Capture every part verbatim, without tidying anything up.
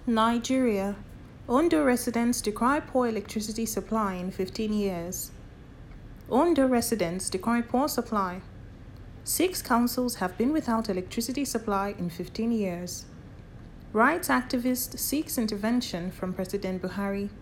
Nigeria. Ondo residents decry poor electricity supply in fifteen years. Ondo residents decry poor supply. Six councils have been without electricity supply in fifteen years. Rights activist seeks intervention from President Buhari.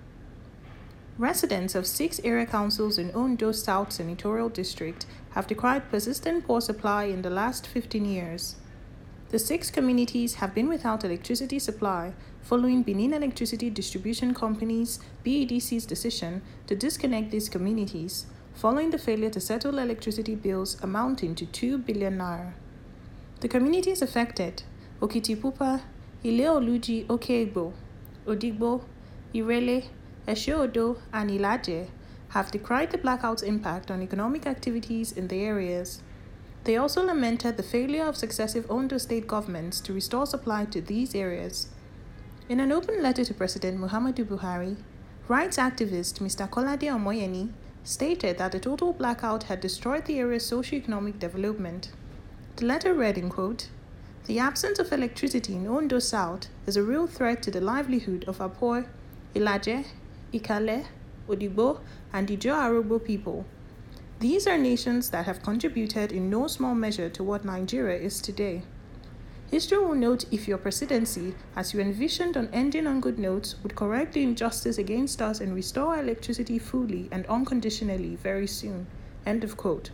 Residents of six area councils in Ondo South Senatorial District have decried persistent poor supply in the last fifteen years. The six communities have been without electricity supply following Benin Electricity Distribution Company's B E D C's decision to disconnect these communities, following the failure to settle electricity bills amounting to two billion naira. The communities affected, Okitipupa, Ile-Oluji Okeegbo, Odigbo, Irele, Esho-Odo, and Ilaje, have decried the blackout's impact on economic activities in the areas. They also lamented the failure of successive Ondo state governments to restore supply to these areas. In an open letter to President Muhammadu Buhari, rights activist Mister Kolade Omoyeni stated that the total blackout had destroyed the area's socio-economic development. The letter read, in quote, "The absence of electricity in Ondo South is a real threat to the livelihood of our poor Ilaje, Ikale, Odigbo, and Ijo Arogbo people. These are nations that have contributed in no small measure to what Nigeria is today. History will note if your presidency, as you envisioned on ending on good notes, would correct the injustice against us and restore our electricity fully and unconditionally very soon." End of quote.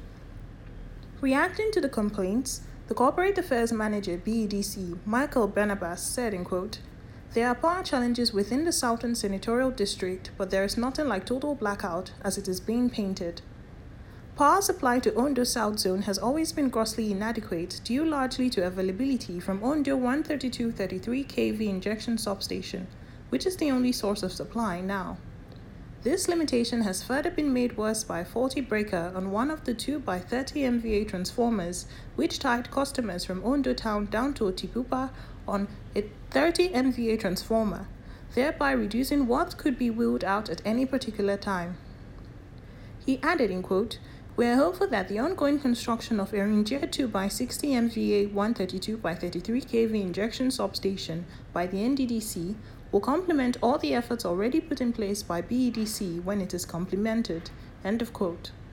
Reacting to the complaints, the Corporate Affairs Manager B E D C, Michael Barnabas, said, in quote, "There are power challenges within the Southern Senatorial District, but there is nothing like total blackout as it is being painted. Power supply to Ondo South Zone has always been grossly inadequate due largely to availability from Ondo one thirty-two thirty-three K V injection substation, which is the only source of supply now. This limitation has further been made worse by a faulty breaker on one of the two by thirty megawatt transformers, which tied customers from Ondo Town down to Otipupa on a thirty megawatt transformer, thereby reducing what could be wheeled out at any particular time." He added, in quote, "We are hopeful that the ongoing construction of Eringia two by sixty megawatt one thirty-two by thirty-three K V injection substation by the N D D C will complement all the efforts already put in place by B E D C when it is complemented." End of quote.